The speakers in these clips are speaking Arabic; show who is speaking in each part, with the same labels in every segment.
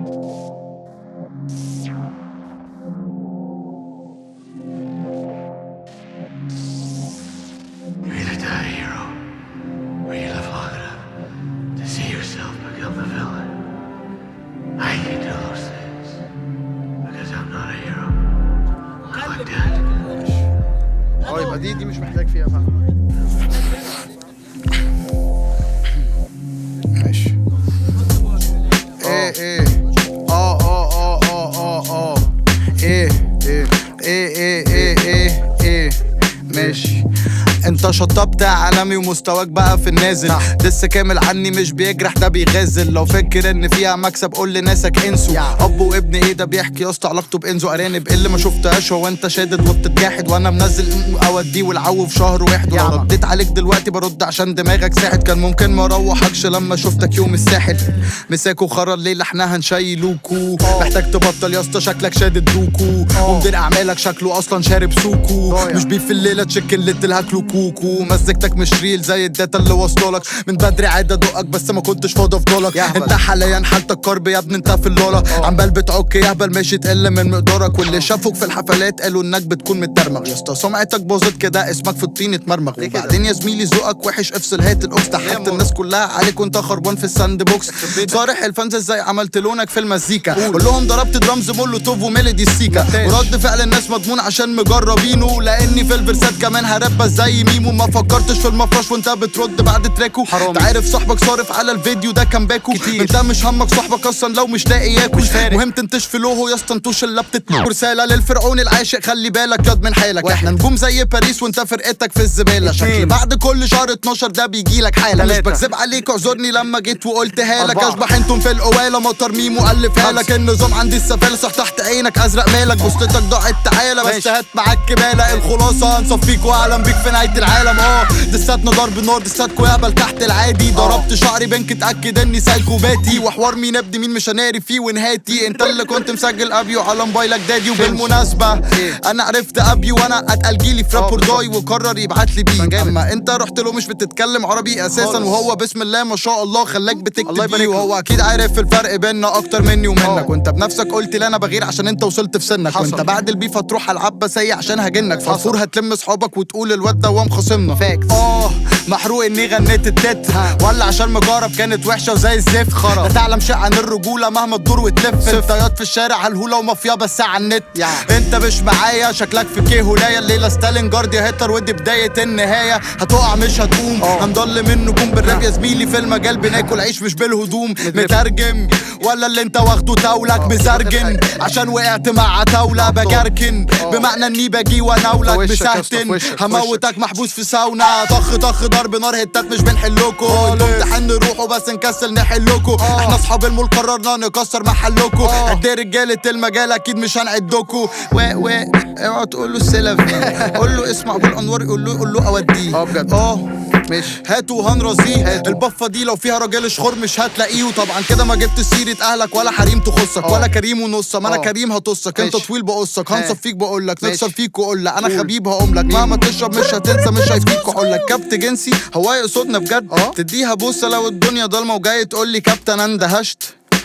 Speaker 1: You're either die a hero, or you live long enough to see yourself become the villain. I can do those things because I'm not a hero. I'm like that.
Speaker 2: يبقى دي مش محتاج فيها فهم. ماشي. ايه ماشي. انت شطبت عالمي ومستواك بقى في النازل، لسه كامل عني مش بيجرح ده بيغازل. لو فاكر ان فيها مكسب قول لناسك انسوا. اب وابن ايه ده بيحكي يا اسطى علاقته بانزو ارانب اللي ما شفتهاش. هو انت شادد وبتتجاحد وانا منزل اوديه والعو في شهر واحد. ولو رديت عليك دلوقتي برد عشان دماغك ساحت. كان ممكن ما اروحكش لما شفتك يوم الساحل. مساكو خرا الليل احنا هنشيلوكو. محتاج تبطل يا اسطى شكلك شادد دوكو. ومدير اعمالك شكله اصلا شارب سوكو. مش بيف في الليله تشكل اللي تلهكلو كوكو. مزجتك مش ريل زي الداتا اللي وصلولك من بدري. عادة ادقك بس ما كنتش فاضي افضلك. انت حاليا حالتك كرب يا ابني انت في اللولا. عمال بتعك يهبل ماشي تقل من مقدارك. واللي شافوك في الحفلات قالوا انك بتكون مترمغ. يا اسطى سمعتك باظت كده اسمك في الطين اتمرمغ. وبعدين يا زميلي ذوقك وحش افصل هات الاوكس. تحت الناس كلها عليك وانت خربان في الساند بوكس. صارح الفانز ازاي عملت لونك في المزيكا. قول لهم ضربت درامز مولوتوف وميلودي السيكا. ورد فعل الناس مضمون عشان مجربينه. لاني في الفرسات كمان هربى زي ميمو. ما فكرتش في المفرش وانت بترد بعد تراكو. تعرف صاحبك صارف على الفيديو ده كان باكو كتير. انت مش همك صاحبك اصلا لو مش لاقي ياكل. مهم تنتش في لوهو يا اسطى انتوش اللي بتتنور. رساله للفرعون العاشق خلي بالك ياض من حالك. احنا نجوم زي باريس وانت فرقتك في الزباله. شكل بعد كل شهر 12 ده بيجيلك حاله. مش بكذب عليك اعذرني لما جيت وقلتها لك. اشبح انتم في القواله مطر ميمو الفها لك. النظام عندي السفالسه تحت عينك ازرق مالك. بوستتك ضاعت تعالى بس هات معاك كباله. الخلاصه هنصفيك واعلم بيك في نهايه العالم. دساتنا ضرب نار دساتكو يقبل تحت العادي. ضربت شعري بنك اتاكد اني سايكوباتي. وحوار مين ابدي مين مش هناري فيه ونهاتي. انت اللي كنت مسجل ابيو على موبايلك دادي. وبالمناسبه انا عرفت ابيو وانا اتقل جيلي في راب داي وقرر يبعت لي بيه. اما انت رحت له مش بتتكلم عربي اساسا. وهو بسم الله ما شاء الله خلاك بتكتب بيه. وهو اكيد عارف الفرق بيننا اكتر مني ومنك. وانت بنفسك قلت لي انا بغير عشان انت وصلت في سنك. وانت بعد البيف هتروح العب بسيء عشان هجنك. فرفور هتلم صحابك وتقول الواد ده وام خصمنا. محروق اني غنيت التت. ولا عشان مجارب كانت وحشه وزي الزفت. لا تعلم شيء عن الرجوله مهما تدور وتلف. انت ياض في الشارع هالهوله ومافيا بس على النت. انت مش معايا شكلك في كيه هولايه. الليله ستالين جارد يا هتلر ودي بدايه النهايه. هتقع مش هتقوم. هنضل منه جون بالراب يا زميلي. في المجال بناكل عيش مش بالهدوم. مترجم ولا اللي انت واخده تولك مزرجن. عشان وقعت مع تولة بجركن. بمعنى اني باجي واناولك بسهتن. هموتك محبوس في ساونا. طخ طخ ضرب نار هتات مش بنحلكو. انتم تحن روحوا بس نكسل نحلكو. احنا اصحاب المول قررنا نكسر محلكو. قد ايه رجالة المجال اكيد مش هنعدكو. اوعى تقول له السلفي. قول له اسمع ابو الانوار قول له اوديه. بجد ماشي هاتوا وهنرازيه. البفه دي لو فيها راجل شخور مش هتلاقيه. وطبعا كده ما جبت سيره اهلك ولا حريم تخصك. ولا كريم ونصه ما انا كريم هتصك. انت طويل بقصك هنصفيك بقولك. نكسر فيك وقول انا خبيب هقوملك. مهما تشرب مش هتنسى مش هيفيك وحولك. كبت جنسي هو يقصدنا بجد. تديها بوسه لو الدنيا ضلمه وجاي تقول لي كابتن انا اندهشت.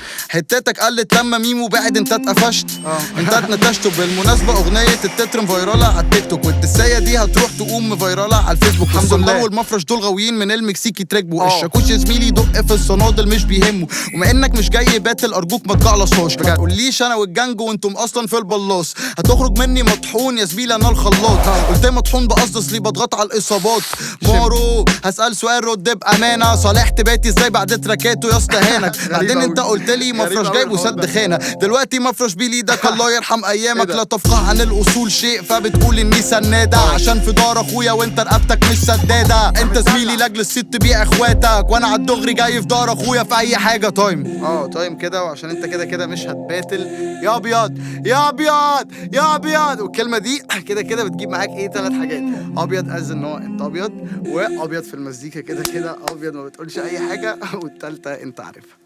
Speaker 2: حتتك قلت لما ميمو بعد انت اتقفشت. انت اتنتشت. بالمناسبه اغنيه التتر فايراله على التيك توك. والتسايه دي هتروح تقوم فايراله على الفيسبوك. الحمد لله والمفرش دول غاويين من المكسيكي تركبوا. الشاكوش يا زميلي دق في الصنادل مش بيهمه. وما انك مش جاي باتل ارجوك ما تجعلصهاش. ما تقوليش انا والجنج وانتم اصلا في البلاص. هتخرج مني مطحون يا زميلي انا الخلاط. قلت مطحون بقصد اصلي بضغط على الاصابات. مارو هسال سؤال رد بامانه. صالحت باتي ازاي بعد تراكاته يا اسطى هانك. بعدين انت قلت لي مفرش جايبه سد خانه. دلوقتي مفرش بليدك الله يرحم ايامك. لا تفقه عن الاصول شيء فبتقول اني سناده. عشان في دار اخويا وانت رقبتك مش سداده. انت زميلي لاجل الست تبيع اخواتك. وانا على الدغري جاي في دار اخويا في اي حاجه. تايم كده وعشان انت كده مش هتباتل. يا ابيض يا ابيض يا ابيض. والكلمه دي كده بتجيب معاك ايه 3 حاجات. ابيض از ان هو انت ابيض. وابيض في المزيكا كده ابيض ما بتقولش اي حاجه. والتالتة انت عارفها.